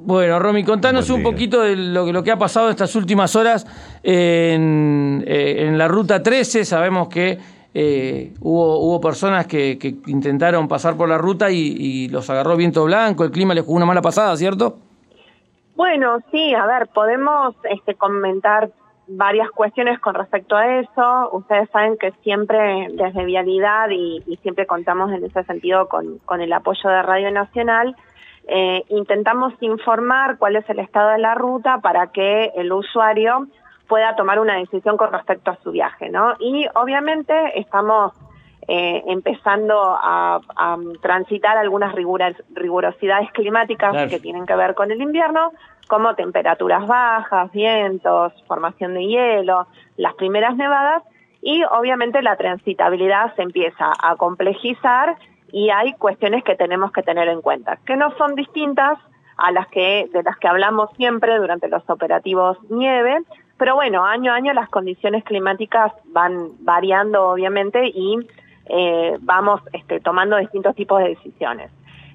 Bueno, Romy, contanos un poquito de lo que ha pasado estas últimas horas en la Ruta 13. Sabemos que hubo personas que intentaron pasar por la ruta y los agarró viento blanco, el clima les jugó una mala pasada, ¿cierto? Bueno, sí, a ver, podemos comentar varias cuestiones con respecto a eso. Ustedes saben que siempre desde Vialidad y siempre contamos en ese sentido con el apoyo de Radio Nacional, intentamos informar cuál es el estado de la ruta para que el usuario pueda tomar una decisión con respecto a su viaje, ¿no? Y obviamente estamos empezando a transitar algunas rigurosidades climáticas que tienen que ver con el invierno, como temperaturas bajas, vientos, formación de hielo, las primeras nevadas, y obviamente la transitabilidad se empieza a complejizar y hay cuestiones que tenemos que tener en cuenta, que no son distintas a de las que hablamos siempre durante los operativos nieve, pero bueno, año a año las condiciones climáticas van variando obviamente y vamos tomando distintos tipos de decisiones.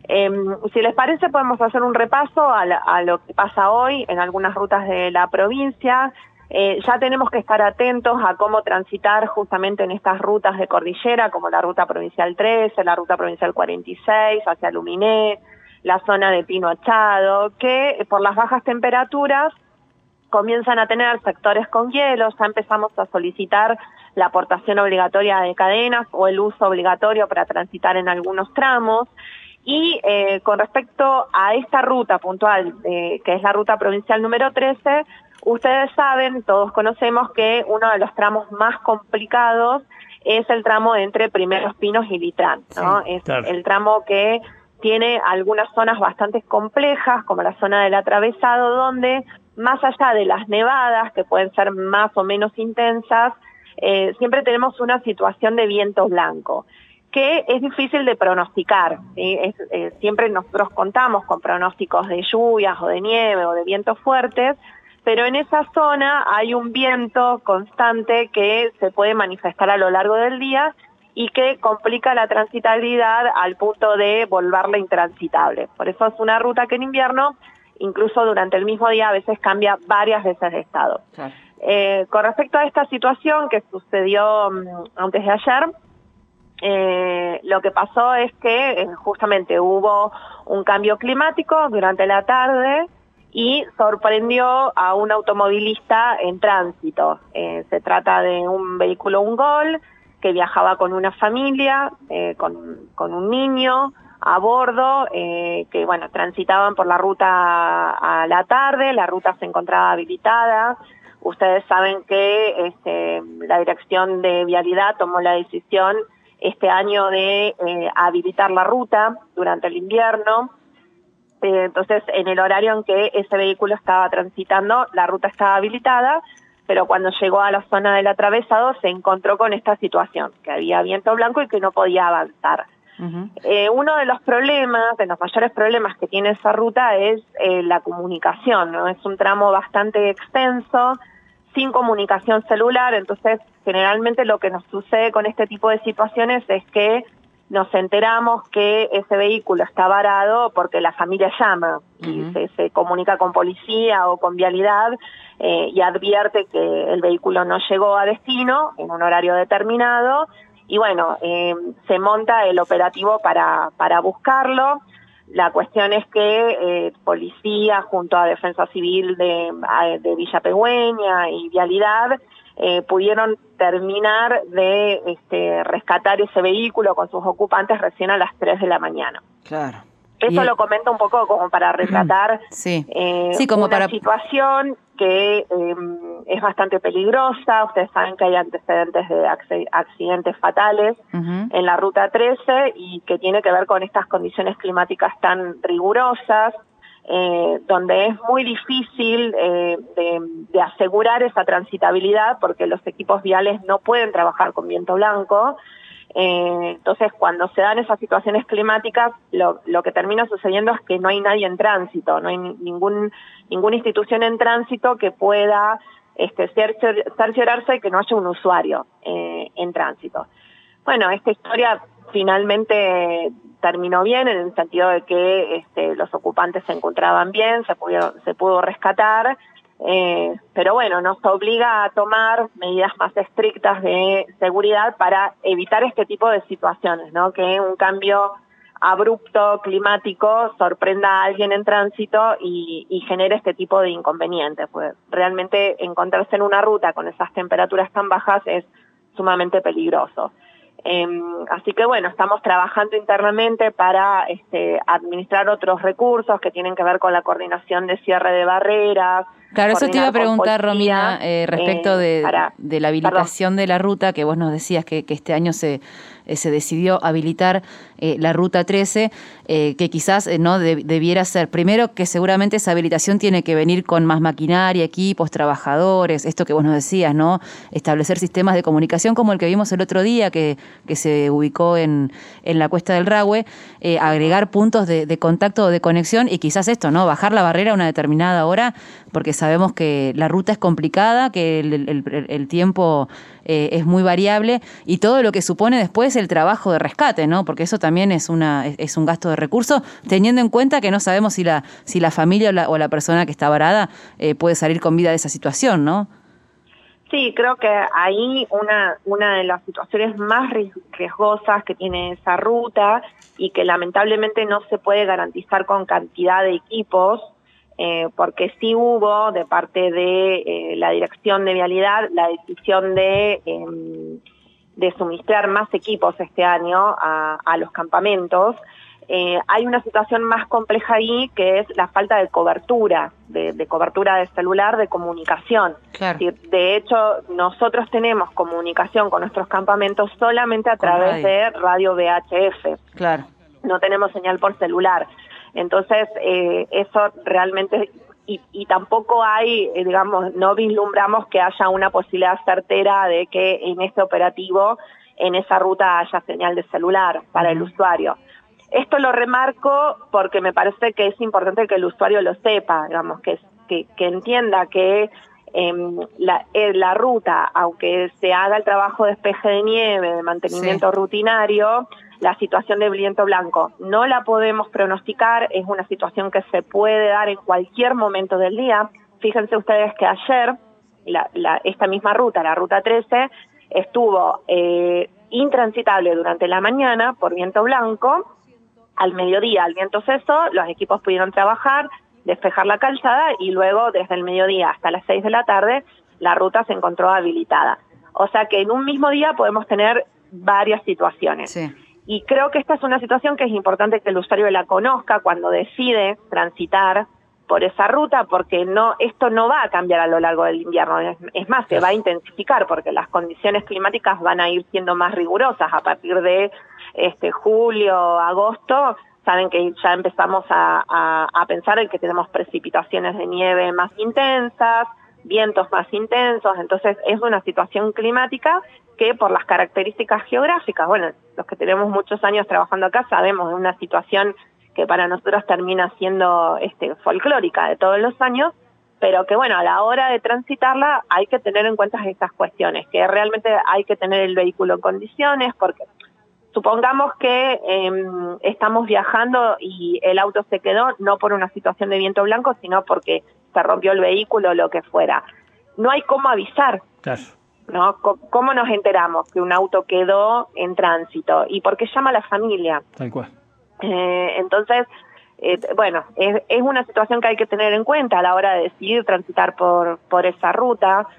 Si les parece, podemos hacer un repaso a lo que pasa hoy en algunas rutas de la provincia. Ya tenemos que estar atentos a cómo transitar justamente en estas rutas de cordillera, como la ruta provincial 13, la ruta provincial 46, hacia Luminé, la zona de Pino Achado, que por las bajas temperaturas comienzan a tener sectores con hielo. Ya empezamos a solicitar la aportación obligatoria de cadenas o el uso obligatorio para transitar en algunos tramos. Y con respecto a esta ruta puntual, que es la ruta provincial número 13, ustedes saben, todos conocemos que uno de los tramos más complicados es el tramo entre Primeros Pinos y Litrán, ¿no? Sí, es el tramo que tiene algunas zonas bastante complejas, como la zona del atravesado, donde más allá de las nevadas, que pueden ser más o menos intensas, siempre tenemos una situación de viento blanco, que es difícil de pronosticar, ¿sí? Siempre nosotros contamos con pronósticos de lluvias o de nieve o de vientos fuertes, pero en esa zona hay un viento constante que se puede manifestar a lo largo del día y que complica la transitabilidad al punto de volverla intransitable. Por eso es una ruta que en invierno, incluso durante el mismo día, a veces cambia varias veces de estado. Claro. Con respecto a esta situación que sucedió antes de ayer, lo que pasó es que justamente hubo un cambio climático durante la tarde y sorprendió a un automovilista en tránsito. Se trata de un vehículo Gol que viajaba con una familia, con un niño a bordo, que bueno, transitaban por la ruta a la tarde. La ruta se encontraba habilitada. Ustedes saben que la Dirección de Vialidad tomó la decisión este año de habilitar la ruta durante el invierno. Entonces, en el horario en que ese vehículo estaba transitando, la ruta estaba habilitada, pero cuando llegó a la zona del atravesado se encontró con esta situación, que había viento blanco y que no podía avanzar. Uno de los mayores problemas que tiene esa ruta es la comunicación, ¿no? Es un tramo bastante extenso, sin comunicación celular. Entonces generalmente lo que nos sucede con este tipo de situaciones es que nos enteramos que ese vehículo está varado porque la familia llama y se comunica con policía o con Vialidad y advierte que el vehículo no llegó a destino en un horario determinado y bueno, se monta el operativo para buscarlo. La cuestión es que policía junto a Defensa Civil de Villa Pegüeña y Vialidad pudieron terminar de rescatar ese vehículo con sus ocupantes recién a las 3 de la mañana. Claro. Eso lo comento un poco como para retratar como una situación que es bastante peligrosa. Ustedes saben que hay antecedentes de accidentes fatales en la Ruta 13 y que tiene que ver con estas condiciones climáticas tan rigurosas, donde es muy difícil de asegurar esa transitabilidad porque los equipos viales no pueden trabajar con viento blanco. Entonces, cuando se dan esas situaciones climáticas, lo que termina sucediendo es que no hay nadie en tránsito, no hay ninguna institución en tránsito que pueda cerciorarse de que no haya un usuario en tránsito. Bueno, esta historia finalmente terminó bien en el sentido de que los ocupantes se encontraban bien, se pudo rescatar, pero bueno, nos obliga a tomar medidas más estrictas de seguridad para evitar este tipo de situaciones, ¿no? Que un cambio abrupto climático sorprenda a alguien en tránsito y genere este tipo de inconvenientes, pues realmente encontrarse en una ruta con esas temperaturas tan bajas es sumamente peligroso. Así que bueno, estamos trabajando internamente para administrar otros recursos que tienen que ver con la coordinación de cierre de barreras. Claro, eso te iba a preguntar, Romina, respecto de la habilitación de la ruta, que vos nos decías que este año se decidió habilitar la Ruta 13, que quizás no debiera ser. Primero, que seguramente esa habilitación tiene que venir con más maquinaria, equipos, trabajadores, esto que vos nos decías, ¿no? Establecer sistemas de comunicación como el que vimos el otro día, que se ubicó en la Cuesta del Rahue, agregar puntos de contacto o de conexión y quizás esto, ¿no? Bajar la barrera a una determinada hora, porque sabemos que la ruta es complicada, que el tiempo es muy variable y todo lo que supone después el trabajo de rescate, ¿no? Porque eso también es un gasto de recursos, teniendo en cuenta que no sabemos si la familia o la persona que está varada puede salir con vida de esa situación, ¿no? Sí, creo que ahí una de las situaciones más riesgosas que tiene esa ruta y que lamentablemente no se puede garantizar con cantidad de equipos, porque sí hubo de parte de la Dirección de Vialidad la decisión de suministrar más equipos este año a los campamentos. Hay una situación más compleja ahí que es la falta de cobertura, de cobertura de celular, de comunicación. Claro. De hecho, nosotros tenemos comunicación con nuestros campamentos solamente a través de radio VHF. Claro. No tenemos señal por celular. Entonces, eso realmente, y tampoco hay, digamos, no vislumbramos que haya una posibilidad certera de que en este operativo, en esa ruta haya señal de celular para el usuario. Esto lo remarco porque me parece que es importante que el usuario lo sepa, digamos, que entienda que la ruta, aunque se haga el trabajo de despeje de nieve, de mantenimiento rutinario, la situación de viento blanco no la podemos pronosticar, es una situación que se puede dar en cualquier momento del día. Fíjense ustedes que ayer esta misma ruta, la Ruta 13, estuvo intransitable durante la mañana por viento blanco. Al mediodía el viento cesó, los equipos pudieron trabajar, despejar la calzada y luego desde el mediodía hasta las 6 de la tarde la ruta se encontró habilitada. O sea que en un mismo día podemos tener varias situaciones. Sí. Y creo que esta es una situación que es importante que el usuario la conozca cuando decide transitar por esa ruta, porque esto no va a cambiar a lo largo del invierno, es más, se va a intensificar porque las condiciones climáticas van a ir siendo más rigurosas a partir de julio, agosto. Saben que ya empezamos a pensar en que tenemos precipitaciones de nieve más intensas, vientos más intensos, entonces es una situación climática que por las características geográficas, bueno, los que tenemos muchos años trabajando acá sabemos de una situación que para nosotros termina siendo folclórica de todos los años, pero que bueno, a la hora de transitarla hay que tener en cuenta estas cuestiones, que realmente hay que tener el vehículo en condiciones, porque supongamos que estamos viajando y el auto se quedó no por una situación de viento blanco, sino porque se rompió el vehículo o lo que fuera. No hay cómo avisar. Claro. ¿No? ¿Cómo nos enteramos que un auto quedó en tránsito? ¿Y por qué llama a la familia? Tal cual. Entonces, bueno, es una situación que hay que tener en cuenta a la hora de decidir transitar por esa ruta,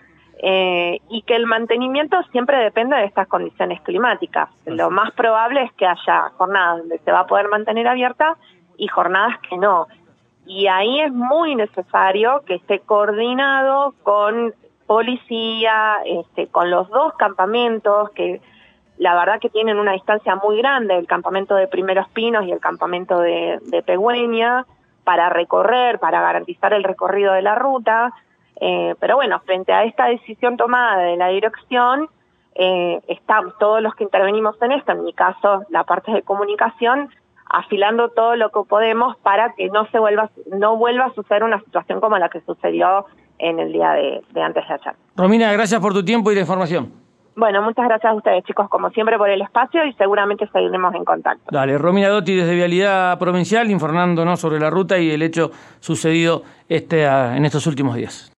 y que el mantenimiento siempre depende de estas condiciones climáticas. Lo más probable es que haya jornadas donde se va a poder mantener abierta y jornadas que no. Y ahí es muy necesario que esté coordinado con policía, con los dos campamentos, que la verdad que tienen una distancia muy grande, el campamento de Primeros Pinos y el campamento de Pegüeña, para recorrer, para garantizar el recorrido de la ruta. Pero bueno, frente a esta decisión tomada de la dirección, estamos todos los que intervenimos en esto, en mi caso la parte de comunicación, afilando todo lo que podemos para que no vuelva a suceder una situación como la que sucedió en el día de antes de ayer. Romina, gracias por tu tiempo y la información. Bueno, muchas gracias a ustedes, chicos, como siempre, por el espacio y seguramente seguiremos en contacto. Dale, Romina Dotti desde Vialidad Provincial informándonos sobre la ruta y el hecho sucedido en estos últimos días.